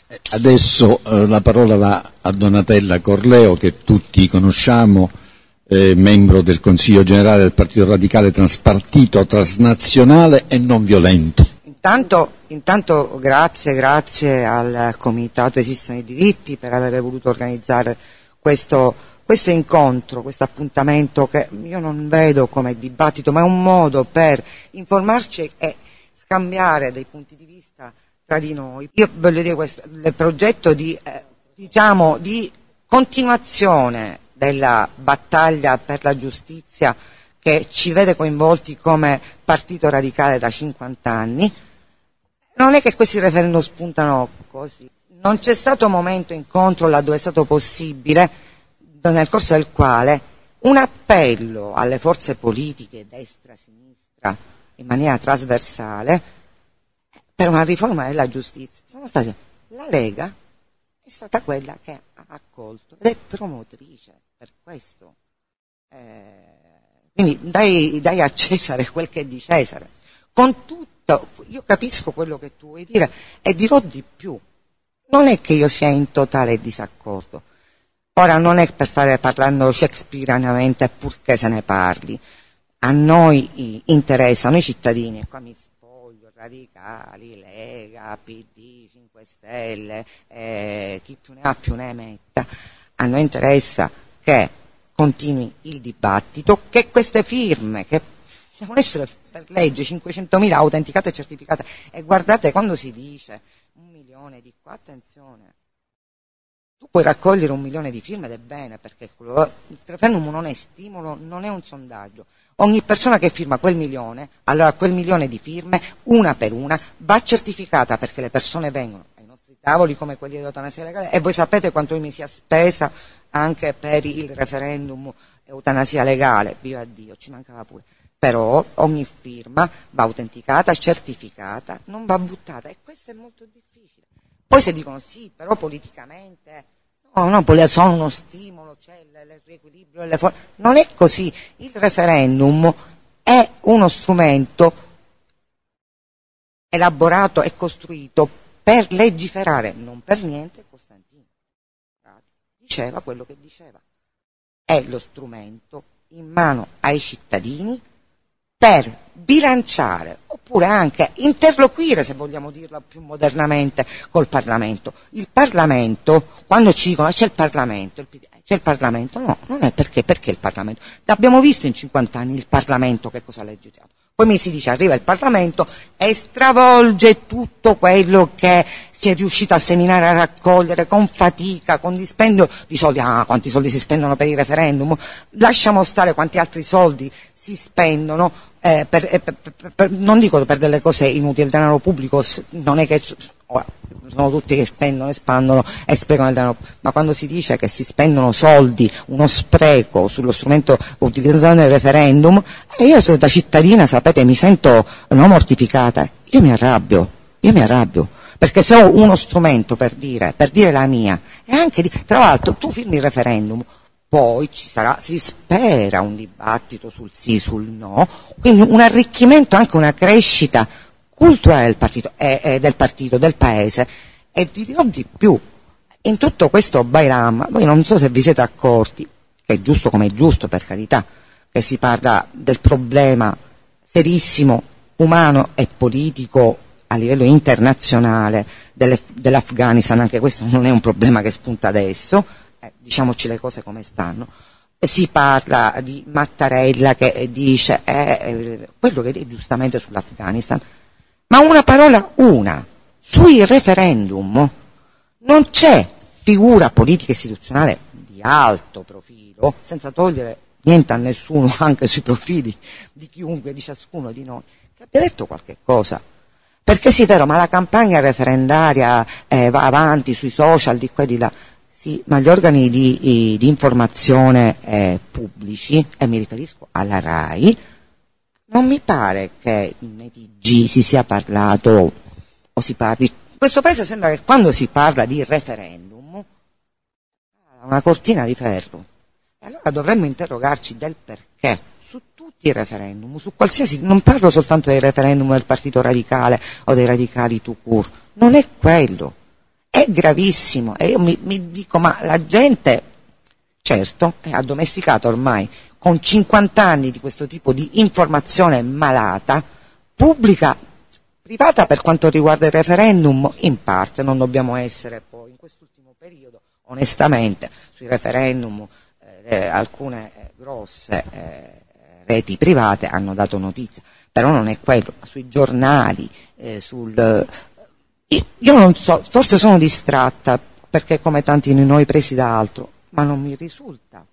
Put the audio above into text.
Adesso la parola va a Donatella Corleo, che tutti conosciamo, membro del Consiglio Generale del Partito Radicale Transpartito, transnazionale e non violento. Intanto grazie al Comitato Esistono i Diritti per aver voluto organizzare questo incontro, questo appuntamento che io non vedo come dibattito, ma è un modo per informarci e scambiare dei punti di vista tra di noi. Io voglio dire il progetto di continuazione della battaglia per la giustizia che ci vede coinvolti come partito radicale da 50 anni. Non è che questi referendum spuntano così. Non c'è stato momento incontro laddove è stato possibile, nel corso del quale un appello alle forze politiche, destra, sinistra, in maniera trasversale, per una riforma della giustizia. La Lega è stata quella che ha accolto ed è promotrice per questo. Quindi dai a Cesare quel che è di Cesare. Con tutto, io capisco quello che tu vuoi dire e dirò di più. Non è che io sia in totale disaccordo. Ora non è per parlando shakespearianamente, purché se ne parli. A noi interessa, a noi cittadini, e qua mi spoglio, radicali, Lega, PD, 5 Stelle, chi più ne ha più ne metta, a noi interessa che continui il dibattito, che queste firme, che devono essere per legge 500.000 autenticate e certificate, e guardate, quando si dice 1 milione di qua, attenzione, tu puoi raccogliere 1 milione di firme ed è bene, perché il referendum non è stimolo, non è un sondaggio. Ogni persona che firma quel milione, allora quel milione di firme, una per una, va certificata, perché le persone vengono ai nostri tavoli come quelli dell'eutanasia legale, e voi sapete quanto io mi sia spesa anche per il referendum eutanasia legale, viva Dio, ci mancava pure. Però ogni firma va autenticata, certificata, non va buttata, e questo è molto difficile. Poi se dicono sì, però politicamente, no, sono uno stimolo, c'è il riequilibrio delle forze, non è così. Il referendum è uno strumento elaborato e costruito per legiferare, non per niente Costantino diceva quello che diceva. È lo strumento in mano ai cittadini per bilanciare, oppure anche interloquire, se vogliamo dirlo più modernamente, col Parlamento. Il Parlamento, quando ci dicono c'è il Parlamento, c'è il Parlamento, no, non è perché il Parlamento. L'abbiamo visto in 50 anni il Parlamento che cosa ha legislato. Poi mi si dice arriva il Parlamento e stravolge tutto quello che si è riuscito a seminare, a raccogliere con fatica, con dispendio di soldi. Quanti soldi si spendono per il referendum? Lasciamo stare quanti altri soldi si spendono, non dico per delle cose inutili, il denaro pubblico non è che sono tutti che spendono, espandono e sprecano il denaro, ma quando si dice che si spendono soldi, uno spreco sullo strumento utilizzato nel referendum, e io da cittadina, sapete, mi sento mortificata, io mi arrabbio, perché se ho uno strumento per dire la mia, e anche tra l'altro tu firmi il referendum, poi ci sarà, si spera, un dibattito sul sì, sul no, quindi un arricchimento, anche una crescita culturale del partito, del paese. E ti dirò di più, in tutto questo bailam, voi non so se vi siete accorti, che è giusto come è giusto, per carità, che si parla del problema serissimo, umano e politico a livello internazionale dell'Afghanistan. Anche questo non è un problema che spunta adesso, diciamoci le cose come stanno. Si parla di Mattarella che dice quello che dice giustamente sull'Afghanistan, ma una parola, sui referendum non c'è figura politica istituzionale di alto profilo, senza togliere niente a nessuno, anche sui profili di chiunque, di ciascuno di noi, che abbia detto qualche cosa. Perché sì, vero, ma la campagna referendaria va avanti sui social, di qua e di là. Sì, ma gli organi di informazione pubblici, e mi riferisco alla RAI, non mi pare che nei TG si sia parlato o si parli. In questo paese sembra che quando si parla di referendum una cortina di ferro. E allora dovremmo interrogarci del perché su tutti i referendum, su qualsiasi, non parlo soltanto dei referendum del Partito Radicale o dei radicali tout court, non è quello. è gravissimo. E io mi dico, ma la gente, certo, è addomesticata ormai, con 50 anni di questo tipo di informazione malata, pubblica, privata per quanto riguarda il referendum, in parte, non dobbiamo essere poi, in quest'ultimo periodo, onestamente, sui referendum, alcune grosse reti private hanno dato notizia, però non è quello, sui giornali, io non so, forse sono distratta, perché come tanti di noi presi da altro, ma non mi risulta